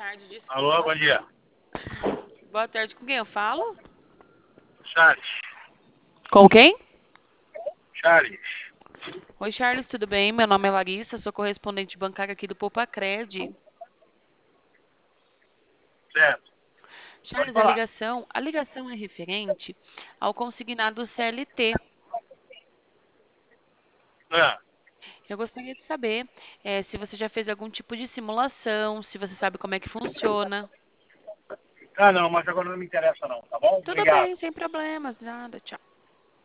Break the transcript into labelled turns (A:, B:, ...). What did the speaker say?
A: tarde,
B: Alô,
A: desculpa.
B: bom dia.
A: Boa tarde, com quem eu falo?
B: Charles.
A: Com quem?
B: Charles.
A: Oi, Charles, tudo bem? Meu nome é Larissa, sou correspondente bancária aqui do Popacred.
B: Certo. Pode
A: Charles,
B: falar.
A: a ligação é referente ao consignado CLT.
B: Ah,
A: Eu gostaria de saber se você já fez algum tipo de simulação, se você sabe como é que funciona.
B: não, mas agora não me interessa não, tá bom?
A: Tudo
B: Obrigado.
A: bem, sem problemas, nada, tchau.